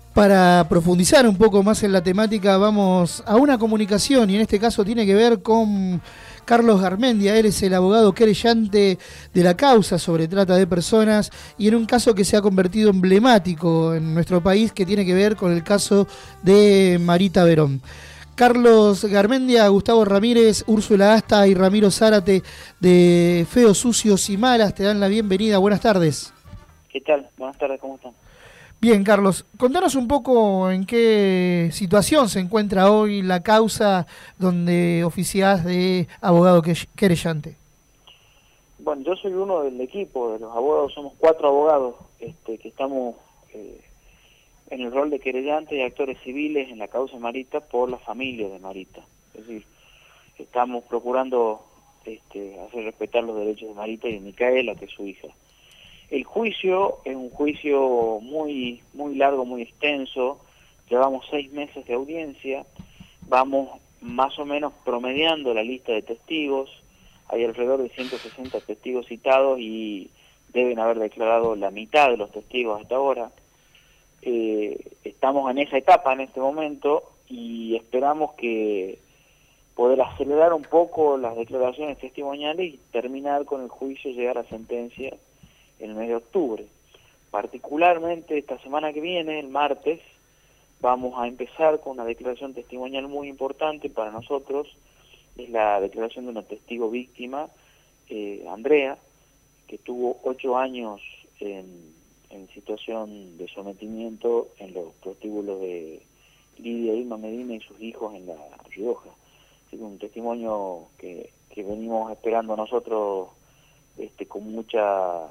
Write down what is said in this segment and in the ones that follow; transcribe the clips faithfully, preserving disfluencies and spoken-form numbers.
Para profundizar un poco más en la temática, vamos a una comunicación y en este caso tiene que ver con Carlos Garmendia. Él es el abogado querellante de la causa sobre trata de personas y en un caso que se ha convertido emblemático en nuestro país, que tiene que ver con el caso de Marita Verón. Carlos Garmendia, Gustavo Ramírez, Úrsula Asta y Ramiro Zárate de Feos, Sucios y Malas te dan la bienvenida. Buenas tardes. ¿Qué tal? Buenas tardes, ¿cómo están? Bien, Carlos, contanos un poco en qué situación se encuentra hoy la causa donde oficiás de abogado querellante. Bueno, yo soy uno del equipo de los abogados, somos cuatro abogados este, que estamos eh, en el rol de querellantes y actores civiles en la causa de Marita por la familia de Marita. Es decir, estamos procurando este, hacer respetar los derechos de Marita y de Micaela, que es su hija. El juicio es un juicio muy muy largo, muy extenso. Llevamos seis meses de audiencia. Vamos más o menos promediando la lista de testigos. Hay alrededor de ciento sesenta testigos citados y deben haber declarado la mitad de los testigos hasta ahora. Eh, estamos en esa etapa en este momento y esperamos que poder acelerar un poco las declaraciones testimoniales y terminar con el juicio, llegar a sentencia en el mes de octubre. Particularmente esta semana que viene, el martes, vamos a empezar con una declaración testimonial muy importante para nosotros. Es la declaración de una testigo víctima, eh, Andrea, que tuvo ocho años en, en situación de sometimiento en los prostíbulos de Lidia Irma Medina y sus hijos en La Rioja. Así que un testimonio que, que venimos esperando nosotros este, con mucha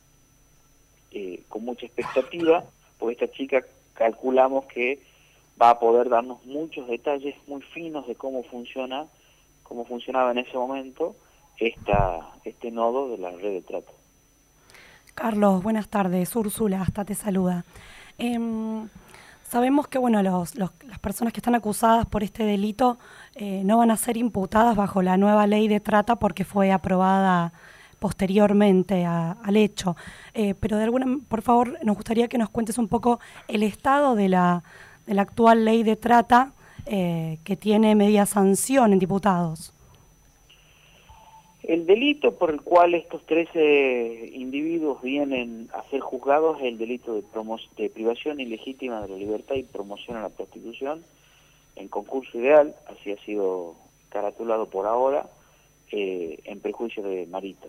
Eh, con mucha expectativa, porque esta chica calculamos que va a poder darnos muchos detalles muy finos de cómo funciona, cómo funcionaba en ese momento esta, este nodo de la red de trata. Carlos, buenas tardes. Úrsula, hasta te saluda. Eh, sabemos que bueno, los, los, las personas que están acusadas por este delito eh, no van a ser imputadas bajo la nueva ley de trata porque fue aprobada posteriormente a, al hecho. Eh, pero de alguna, por favor, nos gustaría que nos cuentes un poco el estado de la, de la actual ley de trata eh, que tiene media sanción en diputados. El delito por el cual estos trece individuos vienen a ser juzgados es el delito de, de privación ilegítima de la libertad y promoción a la prostitución en concurso ideal, así ha sido caratulado por ahora, eh, en perjuicio de Marita.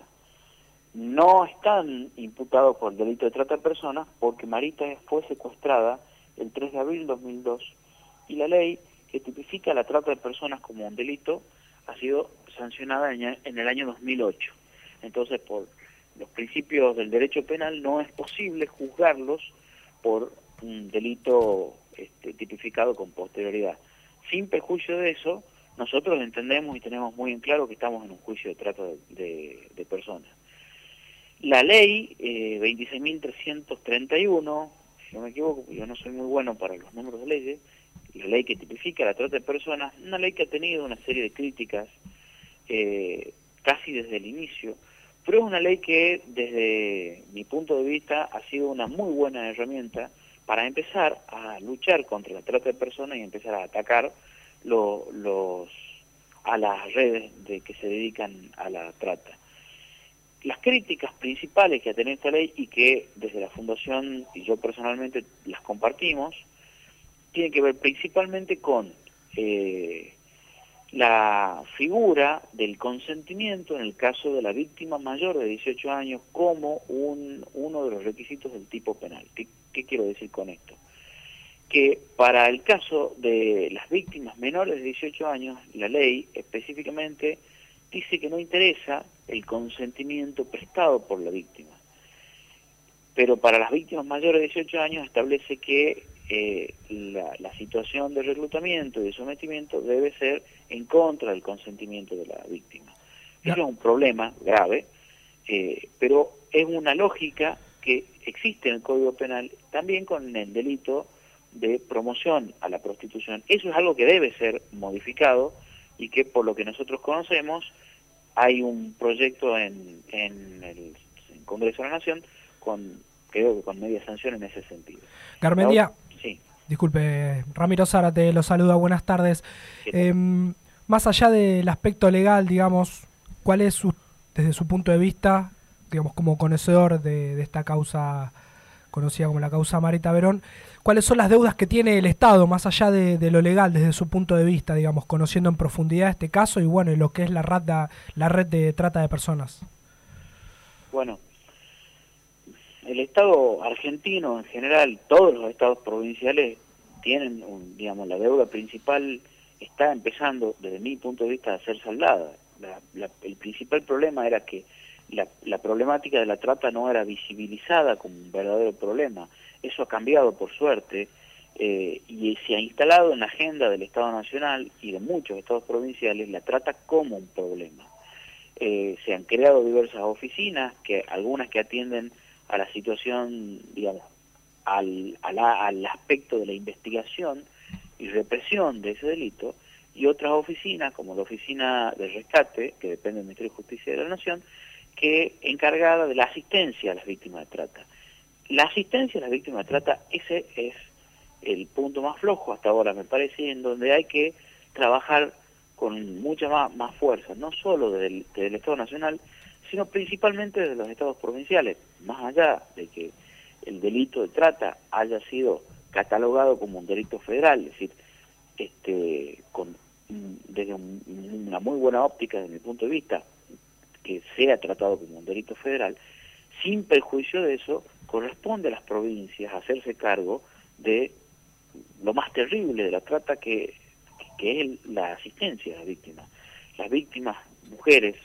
No están imputados por el delito de trata de personas porque Marita fue secuestrada el tres de abril de dos mil dos y la ley que tipifica la trata de personas como un delito ha sido sancionada en el año dos mil ocho. Entonces, por los principios del derecho penal no es posible juzgarlos por un delito este, tipificado con posterioridad. Sin perjuicio de eso, nosotros entendemos y tenemos muy en claro que estamos en un juicio de trata de, de, de personas. La ley eh, veintiséis mil trescientos treinta y uno, si no me equivoco, yo no soy muy bueno para los números de leyes, la ley que tipifica la trata de personas, una ley que ha tenido una serie de críticas eh, casi desde el inicio, pero es una ley que desde mi punto de vista ha sido una muy buena herramienta para empezar a luchar contra la trata de personas y empezar a atacar lo, los, a las redes de que se dedican a la trata. Las críticas principales que ha tenido esta ley y que desde la Fundación y yo personalmente las compartimos, tienen que ver principalmente con eh, la figura del consentimiento en el caso de la víctima mayor de dieciocho años como un, uno de los requisitos del tipo penal. ¿Qué, qué quiero decir con esto? Que para el caso de las víctimas menores de dieciocho años, la ley específicamente dice que no interesa el consentimiento prestado por la víctima. Pero para las víctimas mayores de dieciocho años establece que eh, la, la situación de reclutamiento y de sometimiento debe ser en contra del consentimiento de la víctima. Eso es un problema grave, eh, pero es una lógica que existe en el Código Penal también con el delito de promoción a la prostitución. Eso es algo que debe ser modificado y que por lo que nosotros conocemos hay un proyecto en, en el Congreso de la Nación con, creo que con media sanción en ese sentido. Garmendia, sí. Disculpe, Ramiro Zárate lo saluda, buenas tardes. Eh, más allá del aspecto legal, digamos, ¿cuál es su, desde su punto de vista, digamos, como conocedor de, de esta causa conocida como la causa Marita Verón, cuáles son las deudas que tiene el Estado, más allá de, de lo legal, desde su punto de vista, digamos, conociendo en profundidad este caso y bueno, y lo que es la red, la red de trata de personas? Bueno, el Estado argentino en general, todos los estados provinciales tienen, un, digamos, la deuda principal está empezando, desde mi punto de vista, a ser saldada. La, la, el principal problema era que la, la problemática de la trata no era visibilizada como un verdadero problema. Eso ha cambiado, por suerte, eh, y se ha instalado en la agenda del Estado Nacional y de muchos estados provinciales la trata como un problema. Eh, se han creado diversas oficinas, que algunas que atienden a la situación, digamos, al, a la, al aspecto de la investigación y represión de ese delito, y otras oficinas, como la Oficina de Rescate, que depende del Ministerio de Justicia de la Nación, que encargada de la asistencia a las víctimas de trata. La asistencia a las víctimas de trata, ese es el punto más flojo hasta ahora, me parece, en donde hay que trabajar con mucha más, más fuerza, no solo del, del Estado Nacional, sino principalmente de los estados provinciales, más allá de que el delito de trata haya sido catalogado como un delito federal, es decir, este, con, desde un, una muy buena óptica desde mi punto de vista, que sea tratado como un delito federal, sin perjuicio de eso, corresponde a las provincias hacerse cargo de lo más terrible de la trata, que, que es el, la asistencia a las víctimas. Las víctimas, mujeres,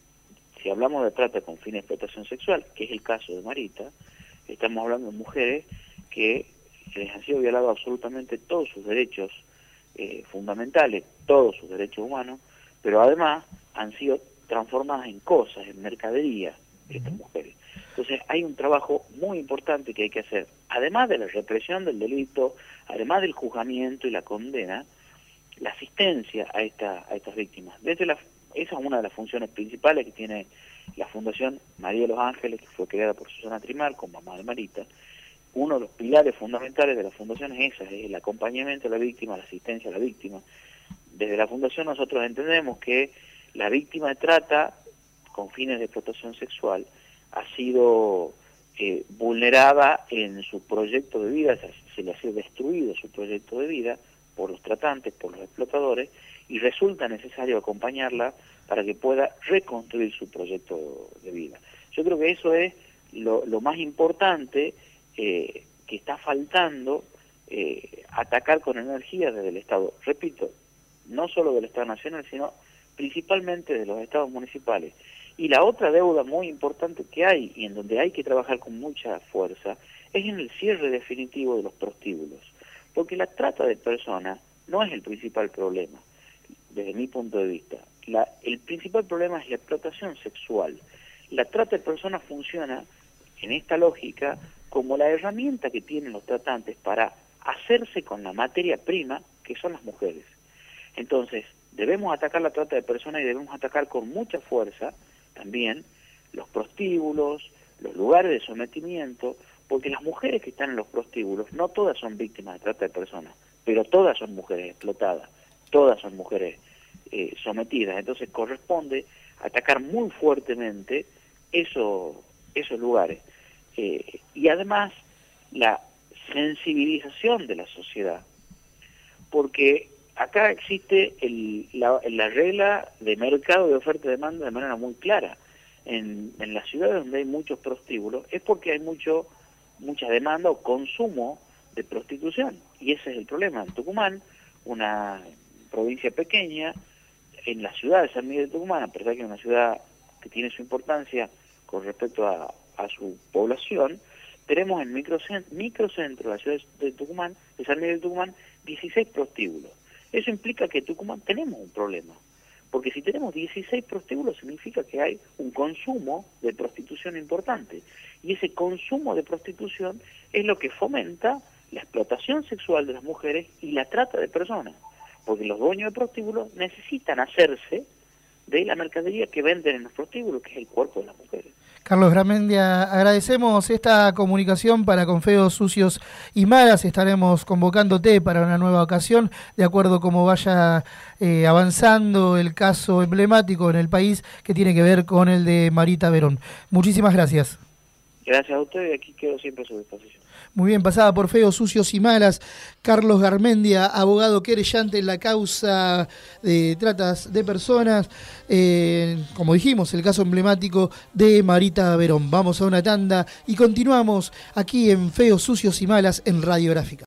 si hablamos de trata con fin de explotación sexual, que es el caso de Marita, estamos hablando de mujeres que les han sido violados absolutamente todos sus derechos eh, fundamentales, todos sus derechos humanos, pero además han sido transformadas en cosas, en mercadería, estas mujeres. Entonces hay un trabajo muy importante que hay que hacer, además de la represión del delito, además del juzgamiento y la condena, la asistencia a, esta, a estas víctimas. Desde la, esa es una de las funciones principales que tiene la Fundación María de los Ángeles, que fue creada por Susana Trimar, con mamá de Marita. Uno de los pilares fundamentales de la Fundación es esa, es el acompañamiento a la víctima, la asistencia a la víctima. Desde la Fundación nosotros entendemos que la víctima de trata con fines de explotación sexual ha sido eh, vulnerada en su proyecto de vida, se, se le ha sido destruido su proyecto de vida por los tratantes, por los explotadores, y resulta necesario acompañarla para que pueda reconstruir su proyecto de vida. Yo creo que eso es lo, lo más importante eh, que está faltando eh, atacar con energía desde el Estado. Repito, no solo del Estado Nacional, sino principalmente de los estados municipales. Y la otra deuda muy importante que hay, y en donde hay que trabajar con mucha fuerza, es en el cierre definitivo de los prostíbulos. Porque la trata de personas no es el principal problema, desde mi punto de vista. La, el principal problema es la explotación sexual. La trata de personas funciona, en esta lógica, como la herramienta que tienen los tratantes para hacerse con la materia prima, que son las mujeres. Entonces, debemos atacar la trata de personas y debemos atacar con mucha fuerza también los prostíbulos, los lugares de sometimiento, porque las mujeres que están en los prostíbulos, no todas son víctimas de trata de personas, pero todas son mujeres explotadas, todas son mujeres eh, sometidas. Entonces corresponde atacar muy fuertemente eso, esos lugares. Eh, y además la sensibilización de la sociedad, porque acá existe el, la, la regla de mercado de oferta y demanda de manera muy clara. En, en las ciudades donde hay muchos prostíbulos es porque hay mucho mucha demanda o consumo de prostitución, y ese es el problema. En Tucumán, una provincia pequeña, en la ciudad de San Miguel de Tucumán, a pesar que es una ciudad que tiene su importancia con respecto a, a su población, tenemos en microcentro, microcentro de la ciudad de Tucumán, de San Miguel de Tucumán, dieciséis prostíbulos. Eso implica que en Tucumán tenemos un problema, porque si tenemos dieciséis prostíbulos significa que hay un consumo de prostitución importante, y ese consumo de prostitución es lo que fomenta la explotación sexual de las mujeres y la trata de personas, porque los dueños de prostíbulos necesitan hacerse de la mercadería que venden en los prostíbulos, que es el cuerpo de las mujeres. Carlos Garmendia, agradecemos esta comunicación para con Feos Sucios y Malas. Estaremos convocándote para una nueva ocasión, de acuerdo a cómo vaya eh, avanzando el caso emblemático en el país que tiene que ver con el de Marita Verón. Muchísimas gracias. Gracias a usted y aquí quedo siempre a su disposición. Muy bien, pasada por Feos Sucios y Malas, Carlos Garmendia, abogado querellante en la causa de tratas de personas, eh, como dijimos, el caso emblemático de Marita Verón. Vamos a una tanda y continuamos aquí en Feos Sucios y Malas en Radiográfica.